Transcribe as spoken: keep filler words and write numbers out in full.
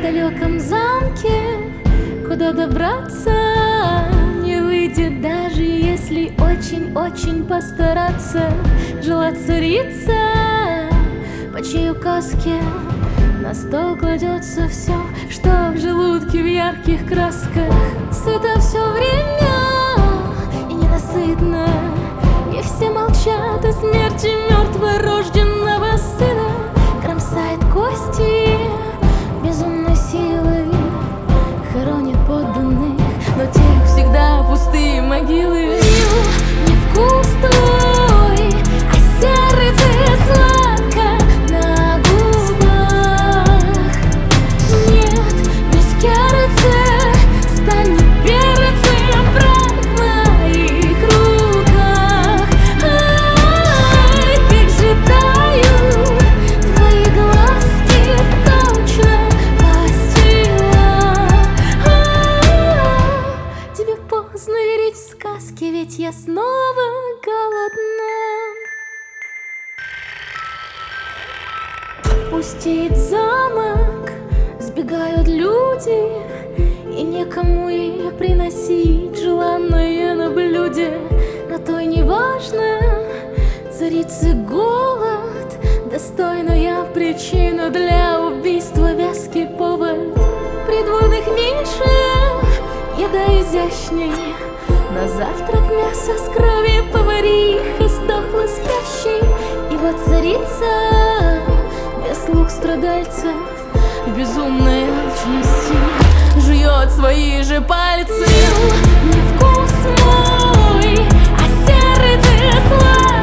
далеком замке, куда добраться не выйдет, даже если очень-очень постараться. Жила царица, по чьей указке на стол кладется все, что в желудке в ярких красках. Сыто все время и ненасытно, и все молчат о смерти мертворожденного сына. Кромсает кости безумной силой, хоронит подданных, но тех всегда пустые могилы. Невкус твой, а сердце сладко на губах. Нет, без сердца станет перцем прах в моих руках. Ай, как же тают твои глазки, точно постила. А, тебе поздно верить в сказки, ведь я снова голодна. Пустеет замок, сбегают люди, и некому ей приносить желанное на блюде. Но то и не важно, царицы голод, достойная причина для убийства, вязкий повод. Придворных меньше, еда изящней, на завтрак мясо с крови повариха сдохла спящей. И вот царица без слуг страдальцев в безумной алчности жует свои же пальцы. Не вкус мой, а сердце сладкое